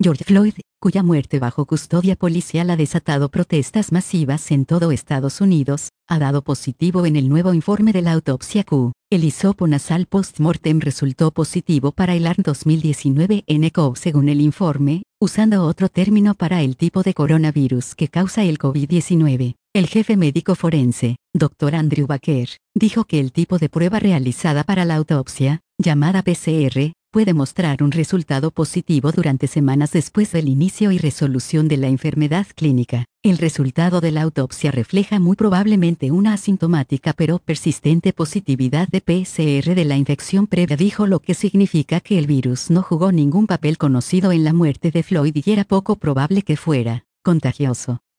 George Floyd, cuya muerte bajo custodia policial ha desatado protestas masivas en todo Estados Unidos, ha dado positivo en el nuevo informe de la autopsia Q. El hisopo nasal post-mortem resultó positivo para el ARN 2019-nCoV según el informe, usando otro término para el tipo de coronavirus que causa el COVID-19. El jefe médico forense, Dr. Andrew Baker, dijo que el tipo de prueba realizada para la autopsia, llamada PCR, puede mostrar un resultado positivo durante semanas después del inicio y resolución de la enfermedad clínica. El resultado de la autopsia refleja muy probablemente una asintomática pero persistente positividad de PCR de la infección previa, dijo, lo que significa que el virus no jugó ningún papel conocido en la muerte de Floyd y era poco probable que fuera contagioso.